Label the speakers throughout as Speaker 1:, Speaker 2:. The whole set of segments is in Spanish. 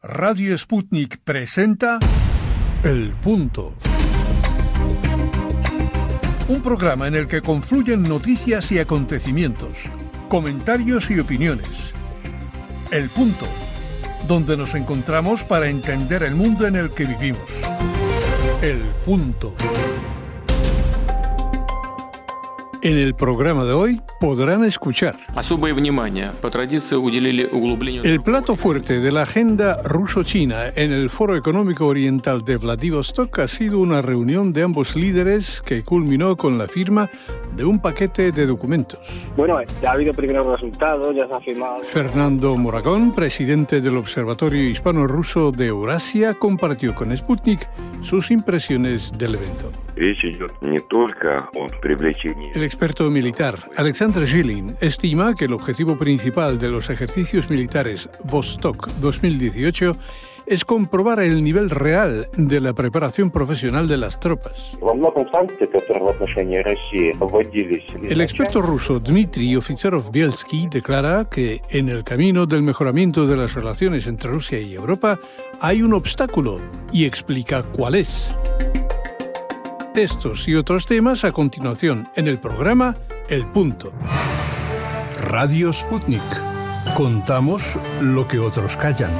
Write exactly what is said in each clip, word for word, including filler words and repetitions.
Speaker 1: Radio Sputnik presenta El Punto. Un programa en el que confluyen noticias y acontecimientos, comentarios y opiniones. El Punto, donde nos encontramos para entender el mundo en el que vivimos. El Punto. En el programa de hoy podrán escuchar el plato fuerte de la agenda ruso-china en el Foro Económico Oriental de Vladivostok ha sido una reunión de ambos líderes que culminó con la firma de un paquete de documentos.
Speaker 2: Bueno, ya ha habido primeros resultados, ya se ha firmado.
Speaker 1: Fernando Moragón, presidente del Observatorio Hispano-Ruso de Eurasia, compartió con Sputnik sus impresiones del evento. El experto militar Alexander Zhilin estima que el objetivo principal de los ejercicios militares Vostok dos mil dieciocho es comprobar el nivel real de la preparación profesional de las tropas. El experto ruso Dmitry Oficerov-Bielsky declara que en el camino del mejoramiento de las relaciones entre Rusia y Europa hay un obstáculo y explica cuál es. Estos y otros temas a continuación en el programa El Punto. Radio Sputnik. Contamos lo que otros callan.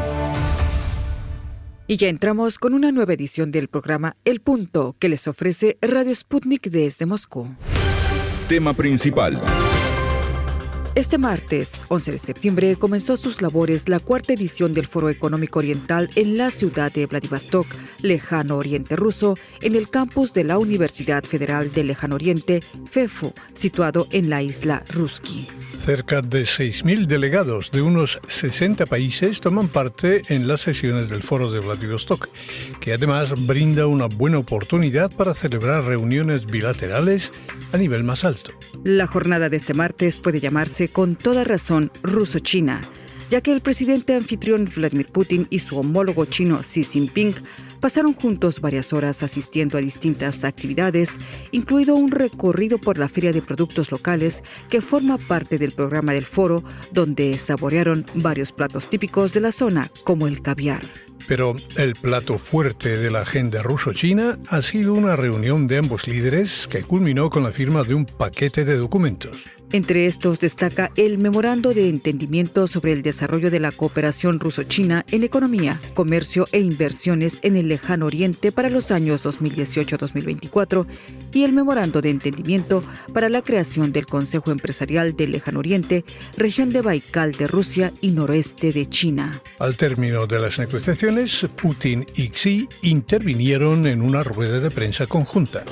Speaker 3: Y ya entramos con una nueva edición del programa El Punto que les ofrece Radio Sputnik desde Moscú.
Speaker 4: Tema principal.
Speaker 3: Este martes, once de septiembre, comenzó sus labores la cuarta edición del Foro Económico Oriental en la ciudad de Vladivostok, Lejano Oriente Ruso, en el campus de la Universidad Federal del Lejano Oriente, FEFU, situado en la isla Ruski.
Speaker 1: Cerca de seis mil delegados de unos sesenta países toman parte en las sesiones del Foro de Vladivostok, que además brinda una buena oportunidad para celebrar reuniones bilaterales a nivel más alto.
Speaker 3: La jornada de este martes puede llamarse con toda razón ruso-china, ya que el presidente anfitrión Vladimir Putin y su homólogo chino Xi Jinping pasaron juntos varias horas asistiendo a distintas actividades, incluido un recorrido por la Feria de Productos Locales que forma parte del programa del foro, donde saborearon varios platos típicos de la zona, como el caviar.
Speaker 1: Pero el plato fuerte de la agenda ruso-china ha sido una reunión de ambos líderes que culminó con la firma de un paquete de documentos.
Speaker 3: Entre estos destaca el Memorando de Entendimiento sobre el Desarrollo de la Cooperación Ruso-China en Economía, Comercio e Inversiones en el Lejano Oriente para los años dos mil dieciocho a dos mil veinticuatro y el Memorando de Entendimiento para la creación del Consejo Empresarial del Lejano Oriente, región de Baikal de Rusia y noroeste de China.
Speaker 1: Al término de las negociaciones, Putin y Xi intervinieron en una rueda de prensa conjunta.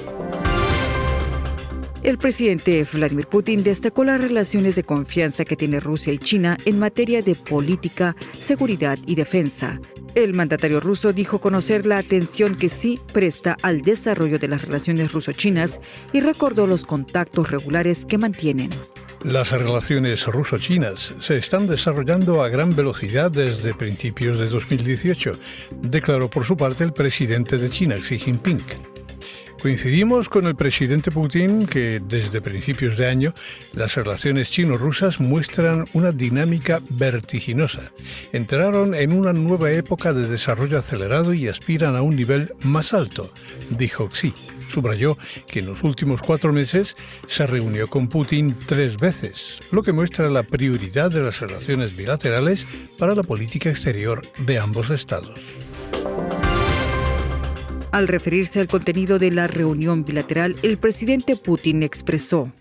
Speaker 3: El presidente Vladimir Putin destacó las relaciones de confianza que tiene Rusia y China en materia de política, seguridad y defensa. El mandatario ruso dijo conocer la atención que Xi presta al desarrollo de las relaciones ruso-chinas y recordó los contactos regulares que mantienen.
Speaker 1: Las relaciones ruso-chinas se están desarrollando a gran velocidad desde principios de dos mil dieciocho, declaró por su parte el presidente de China, Xi Jinping. Coincidimos con el presidente Putin que desde principios de año las relaciones chino-rusas muestran una dinámica vertiginosa. Entraron en una nueva época de desarrollo acelerado y aspiran a un nivel más alto, dijo Xi. Subrayó que en los últimos cuatro meses se reunió con Putin tres veces, lo que muestra la prioridad de las relaciones bilaterales para la política exterior de ambos estados.
Speaker 3: Al referirse al contenido de la reunión bilateral, el presidente Putin expresó: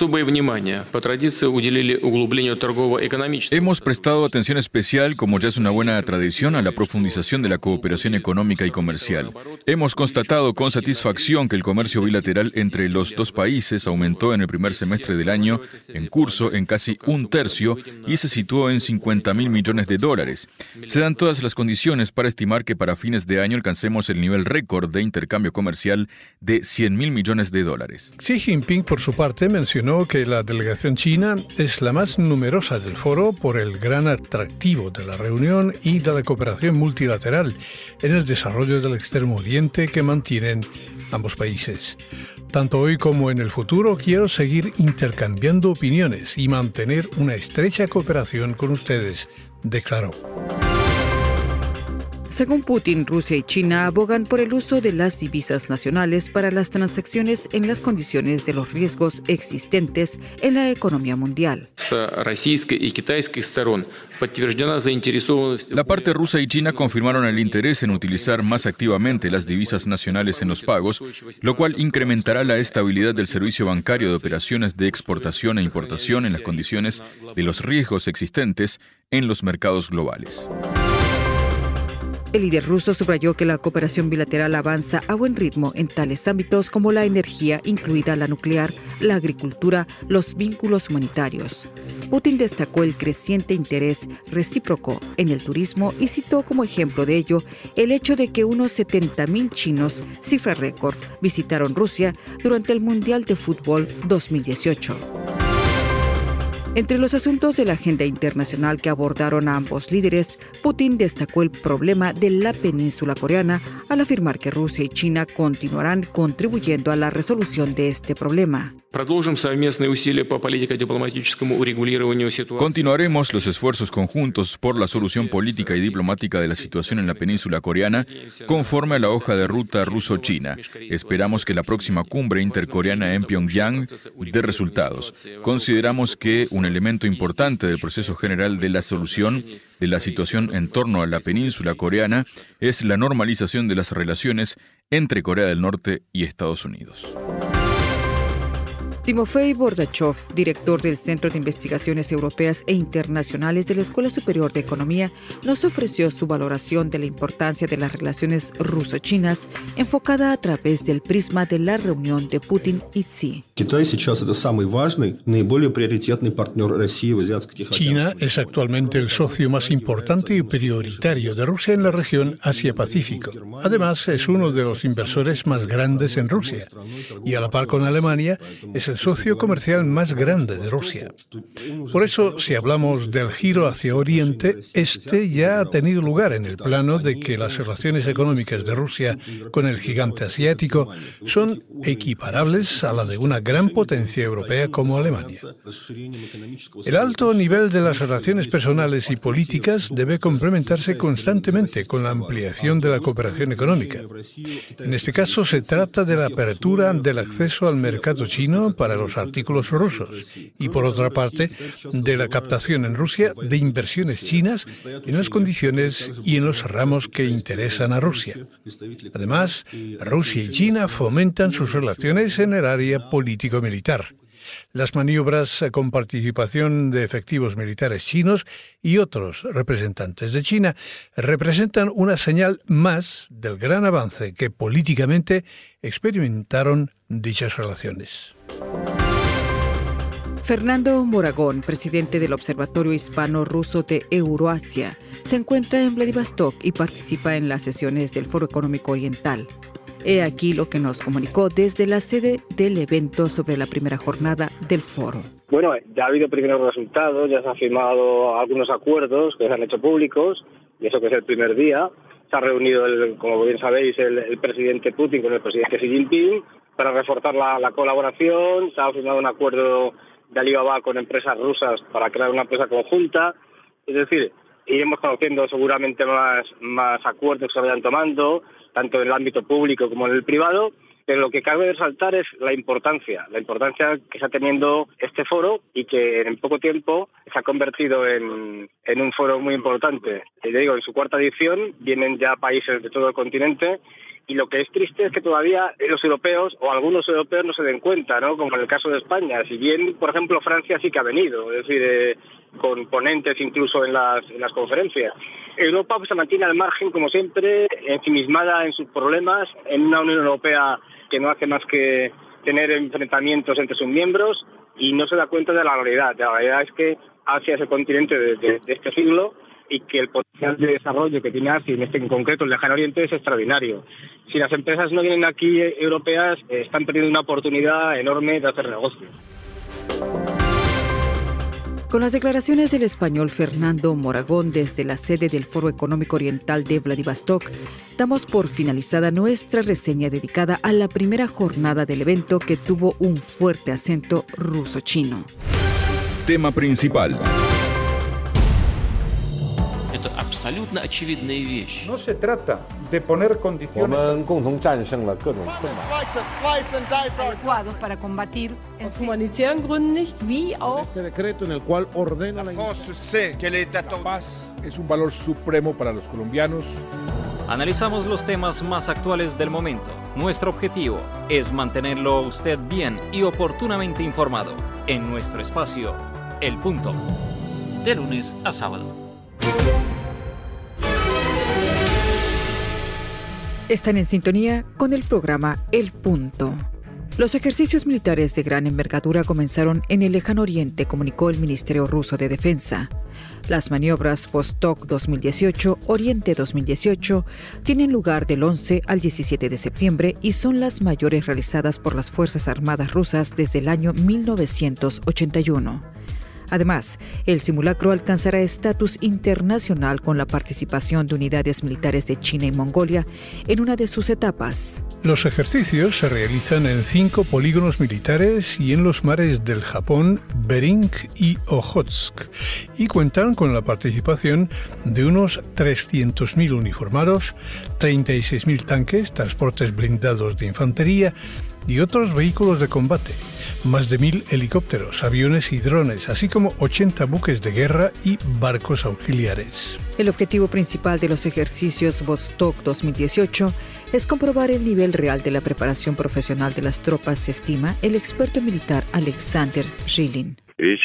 Speaker 4: Hemos prestado atención especial, como ya es una buena tradición, a la profundización de la cooperación económica y comercial. Hemos constatado con satisfacción que el comercio bilateral entre los dos países aumentó en el primer semestre del año en curso en casi un tercio y se situó en cincuenta mil millones de dólares. Se dan todas las condiciones para estimar que para fines de año alcancemos el nivel récord de intercambio comercial de cien mil millones de dólares.
Speaker 1: Xi Jinping, por su parte, mencionó que la delegación china es la más numerosa del foro por el gran atractivo de la reunión y de la cooperación multilateral en el desarrollo del Extremo Oriente que mantienen ambos países. Tanto hoy como en el futuro quiero seguir intercambiando opiniones y mantener una estrecha cooperación con ustedes, declaró.
Speaker 3: Según Putin, Rusia y China abogan por el uso de las divisas nacionales para las transacciones en las condiciones de los riesgos existentes en la economía mundial.
Speaker 4: La parte rusa y China confirmaron el interés en utilizar más activamente las divisas nacionales en los pagos, lo cual incrementará la estabilidad del servicio bancario de operaciones de exportación e importación en las condiciones de los riesgos existentes en los mercados globales.
Speaker 3: El líder ruso subrayó que la cooperación bilateral avanza a buen ritmo en tales ámbitos como la energía, incluida la nuclear, la agricultura, los vínculos humanitarios. Putin destacó el creciente interés recíproco en el turismo y citó como ejemplo de ello el hecho de que unos setenta mil chinos, cifra récord, visitaron Rusia durante el Mundial de Fútbol dos mil dieciocho. Entre los asuntos de la agenda internacional que abordaron a ambos líderes, Putin destacó el problema de la península coreana al afirmar que Rusia y China continuarán contribuyendo a la resolución de este problema.
Speaker 4: Continuaremos los esfuerzos conjuntos por la solución política y diplomática de la situación en la península coreana conforme a la hoja de ruta ruso-china. Esperamos que la próxima cumbre intercoreana en Pyongyang dé resultados. Consideramos que un elemento importante del proceso general de la solución de la situación en torno a la península coreana es la normalización de las relaciones entre Corea del Norte y Estados Unidos.
Speaker 3: Timofey Bordachov, director del Centro de Investigaciones Europeas e Internacionales de la Escuela Superior de Economía, nos ofreció su valoración de la importancia de las relaciones ruso-chinas enfocada a través del prisma de la reunión de Putin y Xi.
Speaker 1: China es actualmente el socio más importante y prioritario de Rusia en la región Asia-Pacífico. Además, es uno de los inversores más grandes en Rusia y a la par con Alemania es el socio comercial más grande de Rusia. Por eso, si hablamos del giro hacia Oriente, este ya ha tenido lugar en el plano de que las relaciones económicas de Rusia con el gigante asiático son equiparables a la de una gran potencia europea como Alemania. El alto nivel de las relaciones personales y políticas debe complementarse constantemente con la ampliación de la cooperación económica. En este caso, se trata de la apertura del acceso al mercado chino para los artículos rusos y, por otra parte, de la captación en Rusia de inversiones chinas en las condiciones y en los ramos que interesan a Rusia. Además, Rusia y China fomentan sus relaciones en el área político-militar. Las maniobras con participación de efectivos militares chinos y otros representantes de China representan una señal más del gran avance que políticamente experimentaron dichas relaciones.
Speaker 3: Fernando Moragón, presidente del Observatorio Hispano-Ruso de Euroasia, se encuentra en Vladivostok y participa en las sesiones del Foro Económico Oriental. He aquí lo que nos comunicó desde la sede del evento sobre la primera jornada del foro.
Speaker 2: Bueno, ya ha habido primeros resultados, ya se han firmado algunos acuerdos que se han hecho públicos, y eso que es el primer día. Se ha reunido, el, como bien sabéis, el, el presidente Putin con el presidente Xi Jinping para reforzar la, la colaboración. Se ha firmado un acuerdo de Alibaba con empresas rusas para crear una empresa conjunta. Es decir, iremos conociendo seguramente más, más acuerdos que se vayan tomando, tanto en el ámbito público como en el privado, pero lo que cabe resaltar es la importancia, la importancia que está teniendo este foro y que en poco tiempo se ha convertido en, en un foro muy importante. Y le digo, en su cuarta edición vienen ya países de todo el continente y lo que es triste es que todavía los europeos o algunos europeos no se den cuenta, ¿no? Como en el caso de España. Si bien, por ejemplo, Francia sí que ha venido, es decir, eh, con ponentes incluso en las, en las conferencias. Europa pues, se mantiene al margen, como siempre, ensimismada en sus problemas, en una Unión Europea que no hace más que tener enfrentamientos entre sus miembros y no se da cuenta de la realidad. La realidad es que Asia es el continente de, de, de este siglo y que el potencial de desarrollo que tiene Asia, en este en concreto el Lejano Oriente, es extraordinario. Si las empresas no vienen aquí eh, europeas, eh, están perdiendo una oportunidad enorme de hacer negocio.
Speaker 3: Con las declaraciones del español Fernando Moragón desde la sede del Foro Económico Oriental de Vladivostok, damos por finalizada nuestra reseña dedicada a la primera jornada del evento que tuvo un fuerte acento ruso-chino.
Speaker 4: Tema principal.
Speaker 5: No se trata de poner condiciones
Speaker 6: adecuados para combatir en
Speaker 7: humanitären Gründen nicht, wie auch
Speaker 5: este decreto en el cual ordena la
Speaker 8: paz es un valor supremo para los colombianos.
Speaker 9: Analizamos los temas más actuales del momento. Nuestro objetivo es mantenerlo a usted bien y oportunamente informado en nuestro espacio El Punto, de lunes a sábado.
Speaker 3: Están en sintonía con el programa El Punto. Los ejercicios militares de gran envergadura comenzaron en el lejano oriente, comunicó el Ministerio Ruso de Defensa. Las maniobras Vostok dos mil dieciocho, Oriente dos mil dieciocho, tienen lugar del once al diecisiete de septiembre y son las mayores realizadas por las Fuerzas Armadas rusas desde el año mil novecientos ochenta y uno. Además, el simulacro alcanzará estatus internacional con la participación de unidades militares de China y Mongolia en una de sus etapas.
Speaker 1: Los ejercicios se realizan en cinco polígonos militares y en los mares del Japón, Bering y Ojotsk, y cuentan con la participación de unos trescientos mil uniformados, treinta y seis mil tanques, transportes blindados de infantería y otros vehículos de combate, más de mil helicópteros, aviones y drones, así como ochenta buques de guerra y barcos auxiliares.
Speaker 3: El objetivo principal de los ejercicios Vostok dos mil dieciocho es comprobar el nivel real de la preparación profesional de las tropas, se estima el experto militar Alexander Zhilin.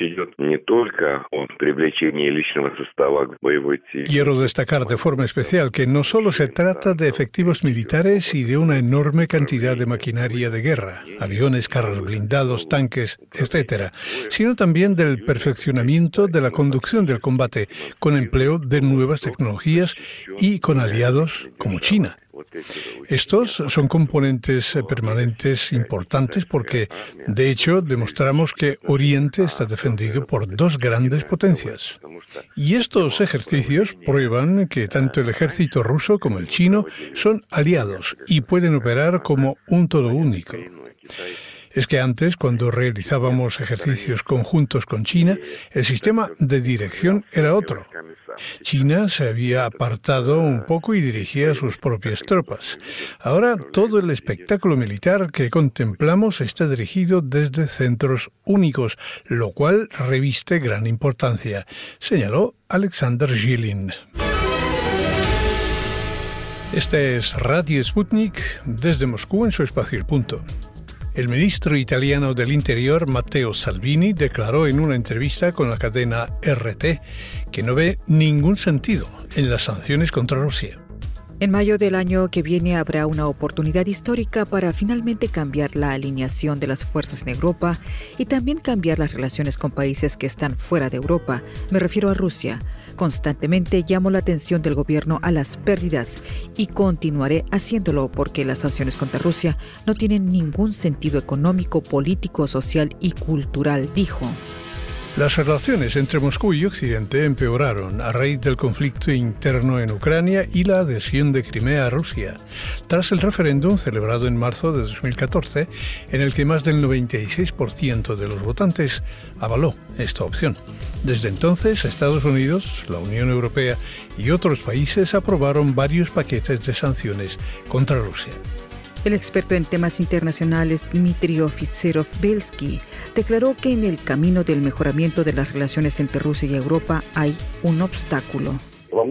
Speaker 1: Quiero destacar de forma especial que no solo se trata de efectivos militares y de una enorme cantidad de maquinaria de guerra, aviones, carros blindados, tanques, etcétera, sino también del perfeccionamiento de la conducción del combate con empleo de nuevas tecnologías y con aliados como China. Estos son componentes permanentes importantes porque, de hecho, demostramos que Oriente está defendido por dos grandes potencias. Y estos ejercicios prueban que tanto el ejército ruso como el chino son aliados y pueden operar como un todo único. Es que antes, cuando realizábamos ejercicios conjuntos con China, el sistema de dirección era otro. China se había apartado un poco y dirigía sus propias tropas. Ahora todo el espectáculo militar que contemplamos está dirigido desde centros únicos, lo cual reviste gran importancia, señaló Alexander Zhilin. Este es Radio Sputnik desde Moscú en su espacio El Punto. El ministro italiano del Interior, Matteo Salvini, declaró en una entrevista con la cadena R T que no ve ningún sentido en las sanciones contra Rusia.
Speaker 3: En mayo del año que viene habrá una oportunidad histórica para finalmente cambiar la alineación de las fuerzas en Europa y también cambiar las relaciones con países que están fuera de Europa. Me refiero a Rusia. Constantemente llamo la atención del gobierno a las pérdidas y continuaré haciéndolo porque las sanciones contra Rusia no tienen ningún sentido económico, político, social y cultural, dijo.
Speaker 1: Las relaciones entre Moscú y Occidente empeoraron a raíz del conflicto interno en Ucrania y la adhesión de Crimea a Rusia, tras el referéndum celebrado en marzo de dos mil catorce, en el que más del noventa y seis por ciento de los votantes avaló esta opción. Desde entonces, Estados Unidos, la Unión Europea y otros países aprobaron varios paquetes de sanciones contra Rusia.
Speaker 3: El experto en temas internacionales Dmitry Ofitserov-Belsky declaró que en el camino del mejoramiento de las relaciones entre Rusia y Europa hay un obstáculo.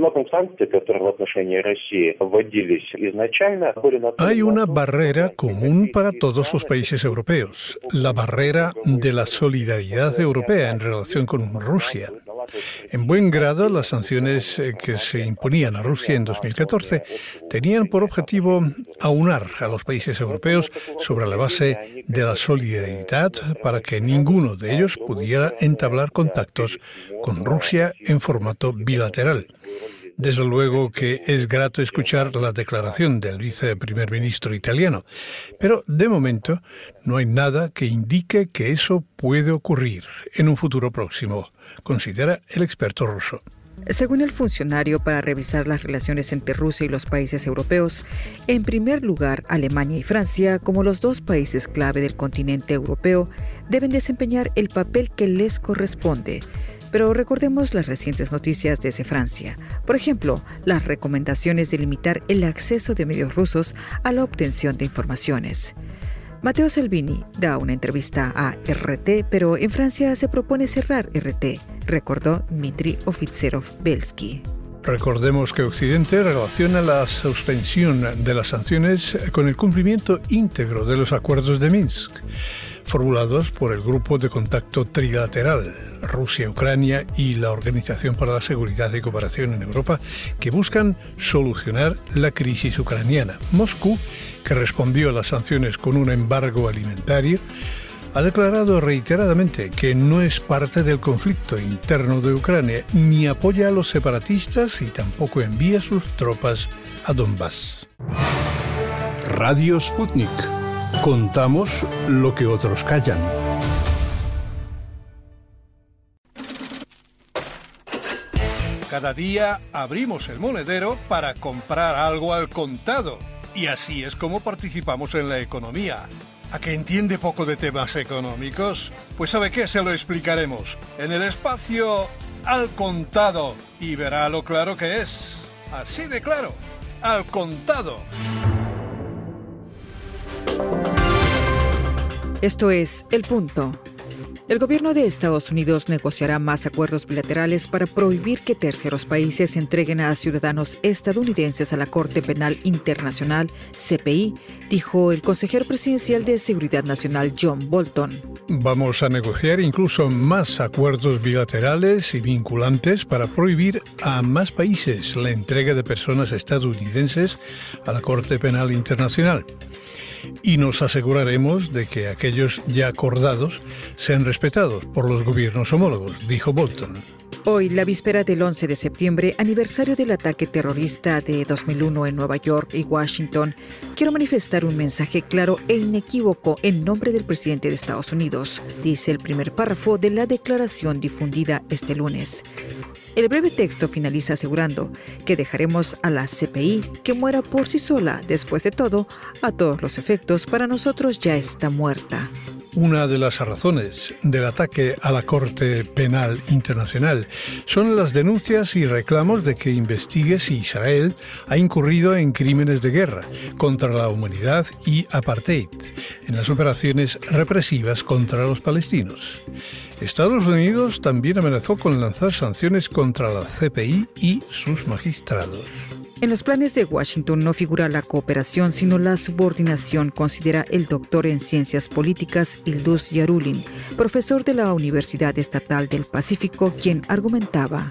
Speaker 1: Hay una barrera común para todos los países europeos, la barrera de la solidaridad europea en relación con Rusia. En buen grado, las sanciones que se imponían a Rusia en dos mil catorce tenían por objetivo aunar a los países europeos sobre la base de la solidaridad para que ninguno de ellos pudiera entablar contactos con Rusia en formato bilateral. Desde luego que es grato escuchar la declaración del viceprimer ministro italiano, pero de momento no hay nada que indique que eso puede ocurrir en un futuro próximo, considera el experto ruso.
Speaker 3: Según el funcionario, para revisar las relaciones entre Rusia y los países europeos, en primer lugar, Alemania y Francia, como los dos países clave del continente europeo, deben desempeñar el papel que les corresponde. Pero recordemos las recientes noticias desde Francia. Por ejemplo, las recomendaciones de limitar el acceso de medios rusos a la obtención de informaciones. Matteo Salvini da una entrevista a R T, pero en Francia se propone cerrar R T, recordó Dmitry Ofitserov-Belsky.
Speaker 1: Recordemos que Occidente relaciona la suspensión de las sanciones con el cumplimiento íntegro de los acuerdos de Minsk, formulados por el Grupo de Contacto Trilateral, Rusia, Ucrania y la Organización para la Seguridad y Cooperación en Europa, que buscan solucionar la crisis ucraniana. Moscú, que respondió a las sanciones con un embargo alimentario, ha declarado reiteradamente que no es parte del conflicto interno de Ucrania, ni apoya a los separatistas y tampoco envía sus tropas a Donbass.
Speaker 10: Radio Sputnik. Contamos lo que otros callan.
Speaker 1: Cada día abrimos el monedero para comprar algo al contado. Y así es como participamos en la economía. ¿A que entiende poco de temas económicos? Pues ¿sabe qué? Se lo explicaremos en el espacio Al Contado. Y verá lo claro que es. Así de claro. Al Contado.
Speaker 3: Esto es El Punto. El gobierno de Estados Unidos negociará más acuerdos bilaterales para prohibir que terceros países entreguen a ciudadanos estadounidenses a la Corte Penal Internacional, C P I, dijo el consejero presidencial de Seguridad Nacional, John Bolton.
Speaker 1: Vamos a negociar incluso más acuerdos bilaterales y vinculantes para prohibir a más países la entrega de personas estadounidenses a la Corte Penal Internacional. Y nos aseguraremos de que aquellos ya acordados sean respetados por los gobiernos homólogos, dijo Bolton.
Speaker 3: Hoy, la víspera del once de septiembre, aniversario del ataque terrorista de dos mil uno en Nueva York y Washington, quiero manifestar un mensaje claro e inequívoco en nombre del presidente de Estados Unidos, dice el primer párrafo de la declaración difundida este lunes. El breve texto finaliza asegurando que dejaremos a la C P I que muera por sí sola. Después de todo, a todos los efectos, para nosotros ya está muerta.
Speaker 1: Una de las razones del ataque a la Corte Penal Internacional son las denuncias y reclamos de que investigue si Israel ha incurrido en crímenes de guerra contra la humanidad y apartheid en las operaciones represivas contra los palestinos. Estados Unidos también amenazó con lanzar sanciones contra la C P I y sus magistrados.
Speaker 3: En los planes de Washington no figura la cooperación, sino la subordinación, considera el doctor en Ciencias Políticas Ildus Yarulin, profesor de la Universidad Estatal del Pacífico, quien argumentaba.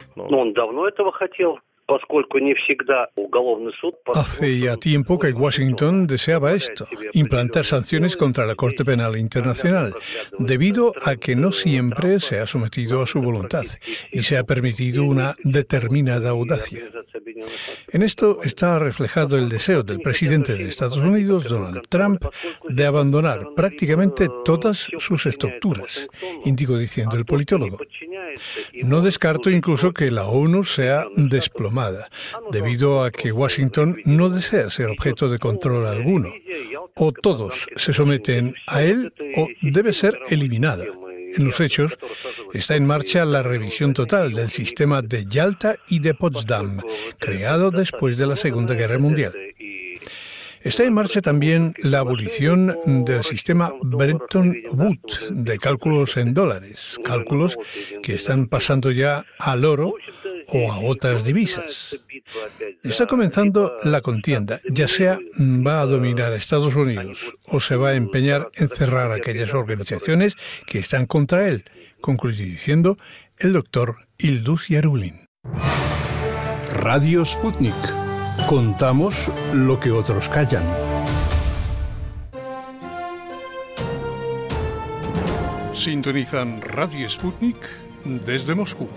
Speaker 1: Hace ya tiempo que Washington deseaba esto, implantar sanciones contra la Corte Penal Internacional, debido a que no siempre se ha sometido a su voluntad y se ha permitido una determinada audacia. En esto está reflejado el deseo del presidente de Estados Unidos, Donald Trump, de abandonar prácticamente todas sus estructuras, indicó diciendo el politólogo. No descarto incluso que la ONU sea desplomada, debido a que Washington no desea ser objeto de control alguno. O todos se someten a él o debe ser eliminada. En los hechos, está en marcha la revisión total del sistema de Yalta y de Potsdam, creado después de la Segunda Guerra Mundial. Está en marcha también la abolición del sistema Bretton Woods de cálculos en dólares, cálculos que están pasando ya al oro o a otras divisas. Está comenzando la contienda, ya sea va a dominar a Estados Unidos o se va a empeñar en cerrar aquellas organizaciones que están contra él, concluye diciendo el doctor Ildus Yarulin.
Speaker 10: Radio Sputnik. Contamos lo que otros callan.
Speaker 1: Sintonizan Radio Sputnik desde Moscú.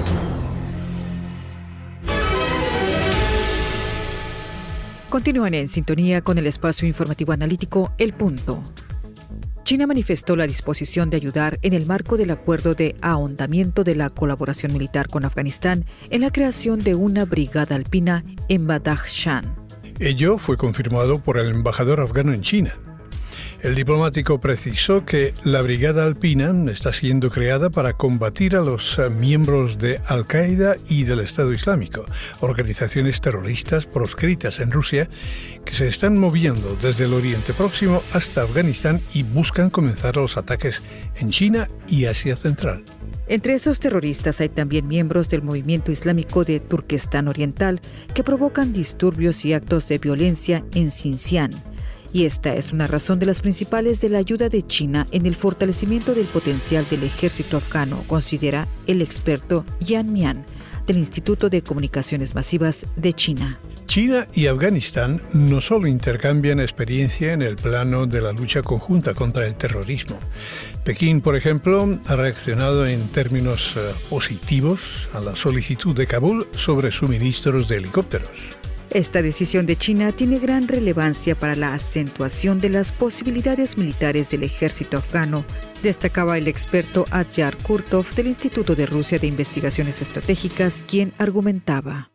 Speaker 3: Continúan en sintonía con el espacio informativo analítico El Punto. China manifestó la disposición de ayudar en el marco del acuerdo de ahondamiento de la colaboración militar con Afganistán en la creación de una brigada alpina en Badakhshan.
Speaker 1: Ello fue confirmado por el embajador afgano en China. El diplomático precisó que la Brigada Alpina está siendo creada para combatir a los miembros de Al-Qaeda y del Estado Islámico, organizaciones terroristas proscritas en Rusia que se están moviendo desde el Oriente Próximo hasta Afganistán y buscan comenzar los ataques en China y Asia Central.
Speaker 3: Entre esos terroristas hay también miembros del movimiento islámico de Turquestán Oriental que provocan disturbios y actos de violencia en Xinjiang. Y esta es una razón de las principales de la ayuda de China en el fortalecimiento del potencial del ejército afgano, considera el experto Yan Mian, del Instituto de Comunicaciones Masivas de China.
Speaker 1: China y Afganistán no solo intercambian experiencia en el plano de la lucha conjunta contra el terrorismo. Pekín, por ejemplo, ha reaccionado en términos eh, positivos a la solicitud de Kabul sobre suministros de helicópteros.
Speaker 3: Esta decisión de China tiene gran relevancia para la acentuación de las posibilidades militares del ejército afgano, destacaba el experto Adyar Kurtov del Instituto de Rusia de Investigaciones Estratégicas, quien argumentaba: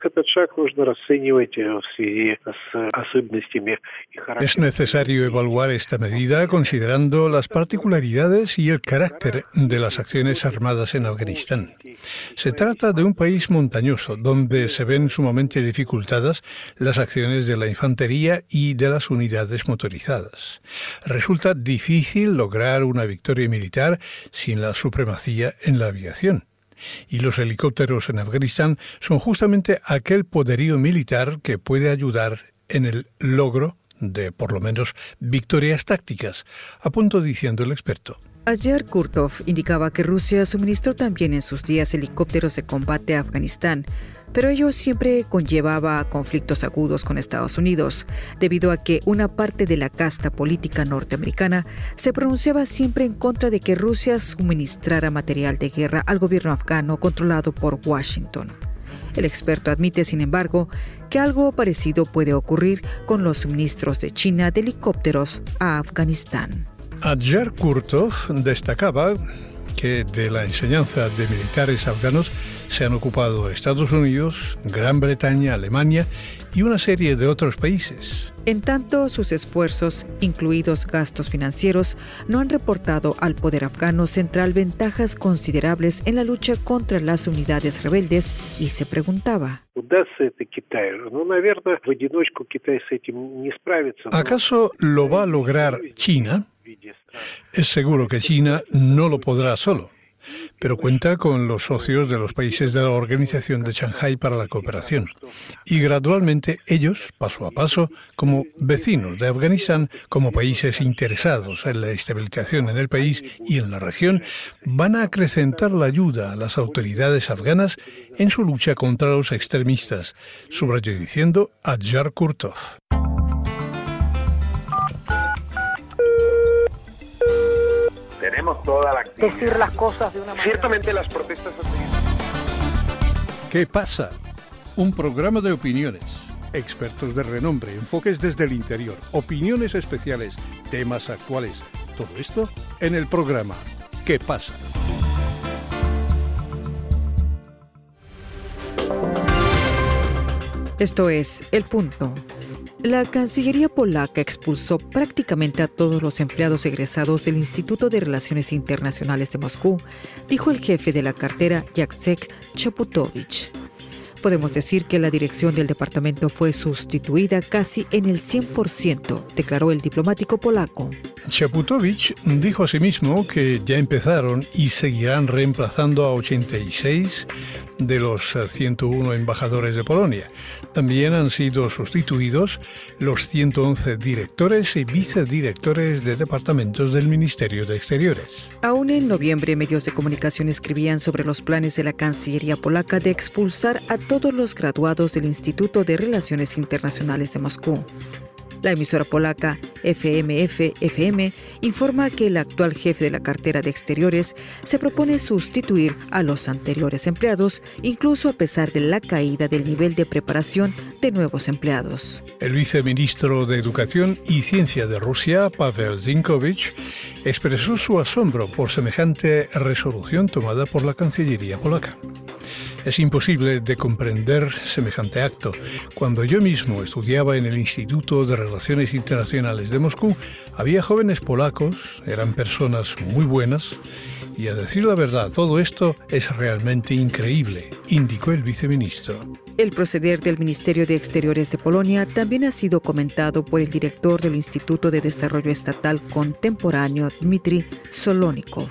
Speaker 1: es necesario evaluar esta medida considerando las particularidades y el carácter de las acciones armadas en Afganistán. Se trata de un país montañoso donde se ven sumamente dificultadas las acciones de la infantería y de las unidades motorizadas. Resulta difícil lograr una victoria militar sin la supremacía en la aviación. Y los helicópteros en Afganistán son justamente aquel poderío militar que puede ayudar en el logro de, por lo menos, victorias tácticas, apuntó diciendo el experto.
Speaker 3: Ayer Kurtov indicaba que Rusia suministró también en sus días helicópteros de combate a Afganistán, pero ello siempre conllevaba conflictos agudos con Estados Unidos, debido a que una parte de la casta política norteamericana se pronunciaba siempre en contra de que Rusia suministrara material de guerra al gobierno afgano controlado por Washington. El experto admite, sin embargo, que algo parecido puede ocurrir con los suministros de China de helicópteros a Afganistán.
Speaker 1: Adyar Kurtov destacaba que de la enseñanza de militares afganos se han ocupado Estados Unidos, Gran Bretaña, Alemania y una serie de otros países.
Speaker 3: En tanto, sus esfuerzos, incluidos gastos financieros, no han reportado al poder afgano central ventajas considerables en la lucha contra las unidades rebeldes y se preguntaba:
Speaker 1: ¿acaso lo va a lograr China? Es seguro que China no lo podrá solo, pero cuenta con los socios de los países de la Organización de Shanghái para la Cooperación. Y gradualmente ellos, paso a paso, como vecinos de Afganistán, como países interesados en la estabilización en el país y en la región, van a acrecentar la ayuda a las autoridades afganas en su lucha contra los extremistas, subrayó diciendo Adyar Kurtov.
Speaker 11: Tenemos toda la actividad.
Speaker 6: Decir las cosas de una manera.
Speaker 11: Ciertamente las protestas.
Speaker 10: ¿Qué pasa? Un programa de opiniones, expertos de renombre, enfoques desde el interior, opiniones especiales, temas actuales. Todo esto en el programa ¿Qué pasa?
Speaker 3: Esto es El Punto. La Cancillería polaca expulsó prácticamente a todos los empleados egresados del Instituto de Relaciones Internacionales de Moscú, dijo el jefe de la cartera Jacek Czaputowicz. Podemos decir que la dirección del departamento fue sustituida casi en el cien por ciento, declaró el diplomático polaco.
Speaker 1: Czaputowicz dijo asimismo que ya empezaron y seguirán reemplazando a ochenta y seis de los ciento uno embajadores de Polonia. También han sido sustituidos los ciento once directores y vicedirectores de departamentos del Ministerio de Exteriores.
Speaker 3: Aún en noviembre, medios de comunicación escribían sobre los planes de la Cancillería polaca de expulsar a todos los graduados del Instituto de Relaciones Internacionales de Moscú. La emisora polaca F M F F M informa que el actual jefe de la cartera de Exteriores se propone sustituir a los anteriores empleados, incluso a pesar de la caída del nivel de preparación de nuevos empleados.
Speaker 1: El viceministro de Educación y Ciencia de Rusia, Pavel Zinkovich, expresó su asombro por semejante resolución tomada por la Cancillería polaca. Es imposible de comprender semejante acto. Cuando yo mismo estudiaba en el Instituto de Relaciones Internacionales de Moscú, había jóvenes polacos, eran personas muy buenas, y a decir la verdad, todo esto es realmente increíble, indicó el viceministro.
Speaker 3: El proceder del Ministerio de Exteriores de Polonia también ha sido comentado por el director del Instituto de Desarrollo Estatal Contemporáneo, Dmitry Solonikow.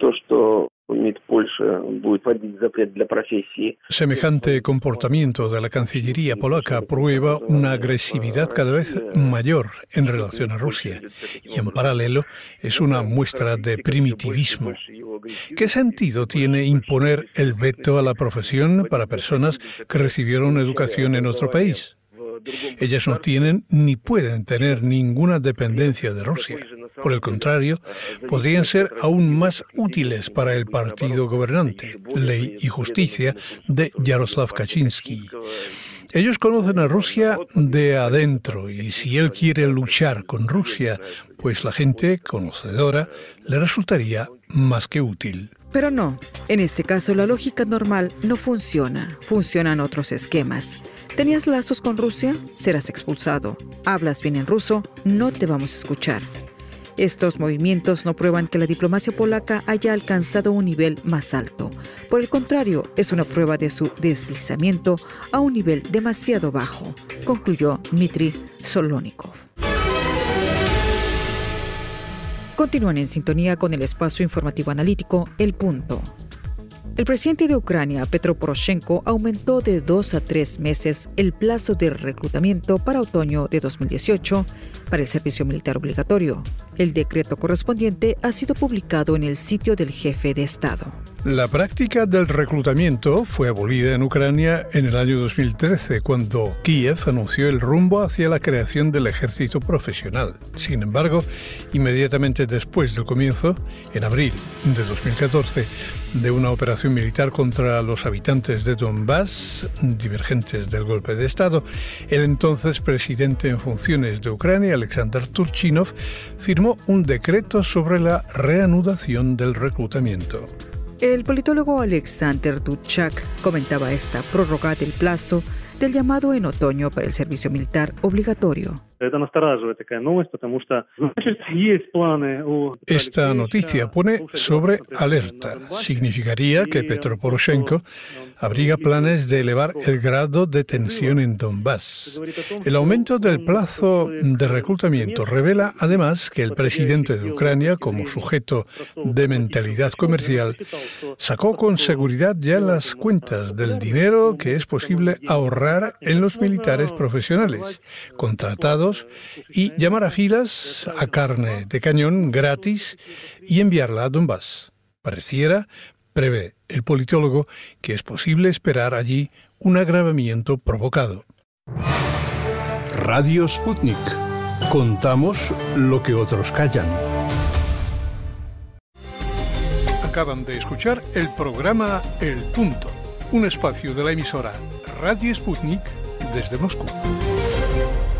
Speaker 1: Semejante comportamiento de la Cancillería polaca prueba una agresividad cada vez mayor en relación a Rusia y, en paralelo, es una muestra de primitivismo. ¿Qué sentido tiene imponer el veto a la profesión para personas que recibieron educación en otro país? Ellas no tienen ni pueden tener ninguna dependencia de Rusia. Por el contrario, podrían ser aún más útiles para el partido gobernante, Ley y Justicia, de Yaroslav Kaczynski. Ellos conocen a Rusia de adentro y si él quiere luchar con Rusia, pues la gente conocedora le resultaría más que útil.
Speaker 3: Pero no, en este caso la lógica normal no funciona, funcionan otros esquemas. ¿Tenías lazos con Rusia? Serás expulsado. ¿Hablas bien en ruso? No te vamos a escuchar. Estos movimientos no prueban que la diplomacia polaca haya alcanzado un nivel más alto. Por el contrario, es una prueba de su deslizamiento a un nivel demasiado bajo, concluyó Dmitry Solonikow. Continúan en sintonía con el espacio informativo analítico El Punto. El presidente de Ucrania, Petro Poroshenko, aumentó de dos a tres meses el plazo de reclutamiento para otoño de dos mil dieciocho para el servicio militar obligatorio. El decreto correspondiente ha sido publicado en el sitio del jefe de Estado.
Speaker 1: La práctica del reclutamiento fue abolida en Ucrania en el año dos mil trece, cuando Kiev anunció el rumbo hacia la creación del ejército profesional. Sin embargo, inmediatamente después del comienzo, en abril de dos mil catorce, de una operación militar contra los habitantes de Donbass, divergentes del golpe de Estado, el entonces presidente en funciones de Ucrania, Alexander Turchinov, firmó un decreto sobre la reanudación del reclutamiento.
Speaker 3: El politólogo Alexander Dubček comentaba esta prórroga del plazo del llamado en otoño para el servicio militar obligatorio.
Speaker 1: Esta noticia pone sobre alerta. Significaría que Petro Poroshenko abriga planes de elevar el grado de tensión en Donbass. El aumento del plazo de reclutamiento revela además que el presidente de Ucrania, como sujeto de mentalidad comercial, sacó con seguridad ya las cuentas del dinero que es posible ahorrar en los militares profesionales, contratados, y llamar a filas a carne de cañón gratis y enviarla a Donbass. Pareciera, prevé el politólogo, que es posible esperar allí un agravamiento provocado.
Speaker 10: Radio Sputnik. Contamos lo que otros callan.
Speaker 1: Acaban de escuchar el programa El Punto, un espacio de la emisora Radio Sputnik desde Moscú.